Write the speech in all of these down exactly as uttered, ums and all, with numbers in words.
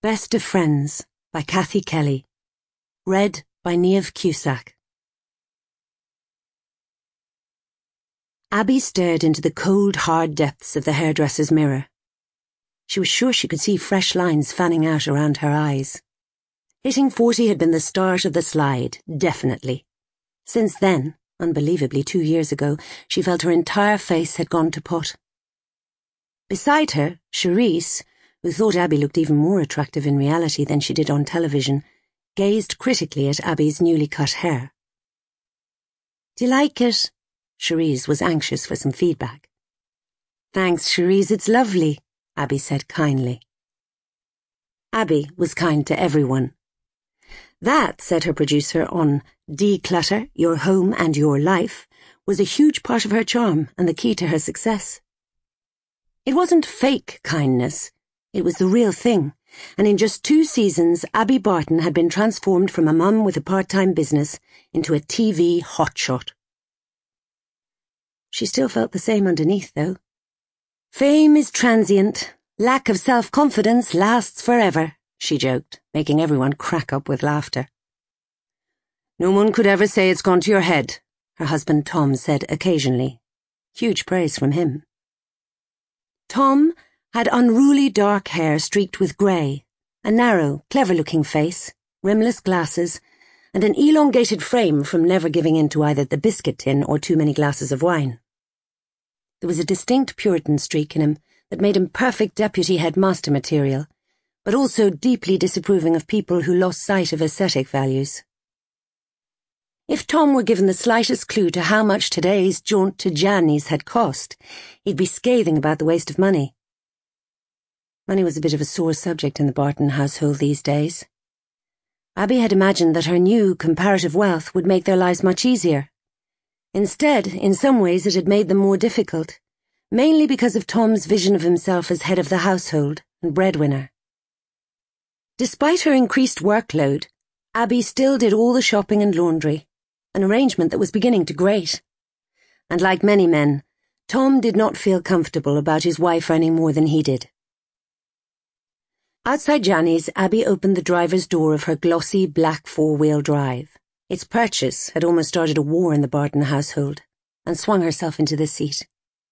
Best of Friends by Kathy Kelly. Read by Niamh Cusack. Abby stared into the cold, hard depths of the hairdresser's mirror. She was sure she could see fresh lines fanning out around her eyes. Hitting forty had been the start of the slide, definitely. Since then, unbelievably two years ago, she felt her entire face had gone to pot. Beside her, Cherise, who thought Abby looked even more attractive in reality than she did on television, gazed critically at Abby's newly cut hair. "Do you like it?" Cherise was anxious for some feedback. "Thanks, Cherise, it's lovely," Abby said kindly. Abby was kind to everyone. That, said her producer on Declutter Your Home and Your Life, was a huge part of her charm and the key to her success. It wasn't fake kindness. It was the real thing, and in just two seasons, Abby Barton had been transformed from a mum with a part-time business into a T V hotshot. She still felt the same underneath, though. "Fame is transient. Lack of self-confidence lasts forever," she joked, making everyone crack up with laughter. "No one could ever say it's gone to your head," her husband Tom said occasionally. Huge praise from him. Tom had unruly dark hair streaked with grey, a narrow, clever-looking face, rimless glasses, and an elongated frame from never giving in to either the biscuit tin or too many glasses of wine. There was a distinct Puritan streak in him that made him perfect deputy headmaster material, but also deeply disapproving of people who lost sight of aesthetic values. If Tom were given the slightest clue to how much today's jaunt to Gianni's had cost, he'd be scathing about the waste of money. Money was a bit of a sore subject in the Barton household these days. Abby had imagined that her new comparative wealth would make their lives much easier. Instead, in some ways it had made them more difficult, mainly because of Tom's vision of himself as head of the household and breadwinner. Despite her increased workload, Abby still did all the shopping and laundry, an arrangement that was beginning to grate. And like many men, Tom did not feel comfortable about his wife earning more than he did. Outside Gianni's, Abby opened the driver's door of her glossy black four-wheel drive. Its purchase had almost started a war in the Barton household, and swung herself into the seat.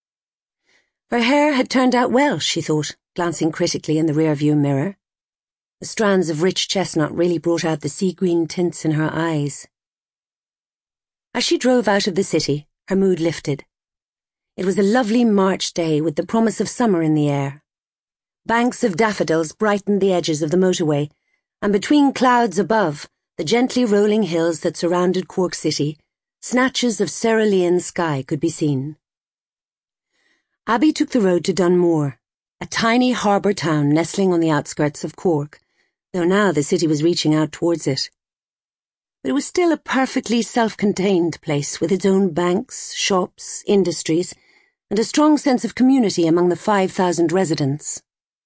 Her hair had turned out well, she thought, glancing critically in the rear-view mirror. The strands of rich chestnut really brought out the sea-green tints in her eyes. As she drove out of the city, her mood lifted. It was a lovely March day with the promise of summer in the air. Banks of daffodils brightened the edges of the motorway, and between clouds above, the gently rolling hills that surrounded Cork City, snatches of cerulean sky could be seen. Abby took the road to Dunmore, a tiny harbour town nestling on the outskirts of Cork, though now the city was reaching out towards it. But it was still a perfectly self-contained place with its own banks, shops, industries, and a strong sense of community among the five thousand residents.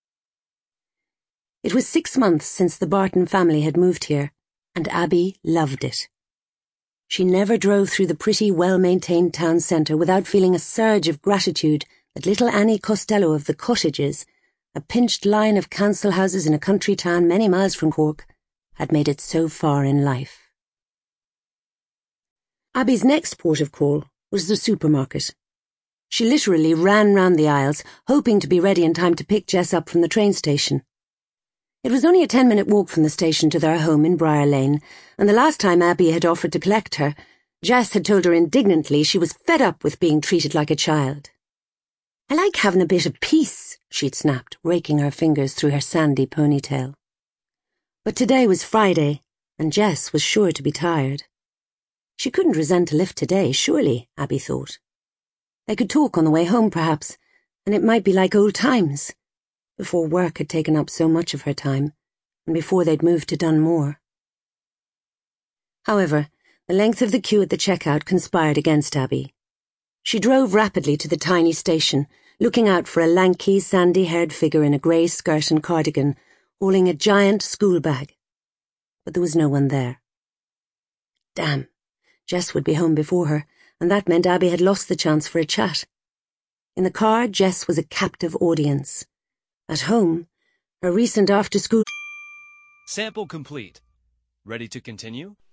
It was six months since the Barton family had moved here, and Abby loved it. She never drove through the pretty, well-maintained town centre without feeling a surge of gratitude that little Annie Costello of the Cottages, a pinched line of council houses in a country town many miles from Cork, had made it so far in life. Abby's next port of call was the supermarket. She literally ran round the aisles, hoping to be ready in time to pick Jess up from the train station. It was only a ten-minute walk from the station to their home in Briar Lane, and the last time Abby had offered to collect her, Jess had told her indignantly she was fed up with being treated like a child. "I like having a bit of peace," she'd snapped, raking her fingers through her sandy ponytail. But today was Friday, and Jess was sure to be tired. She couldn't resent a lift today, surely, Abby thought. They could talk on the way home, perhaps, and it might be like old times, before work had taken up so much of her time, and before they'd moved to Dunmore. However, the length of the queue at the checkout conspired against Abby. She drove rapidly to the tiny station, looking out for a lanky, sandy-haired figure in a grey skirt and cardigan, hauling a giant school bag. But there was no one there. Damn, Jess would be home before her, and that meant Abby had lost the chance for a chat. In the car, Jess was a captive audience. At home, her recent after-school Sample complete. Ready to continue?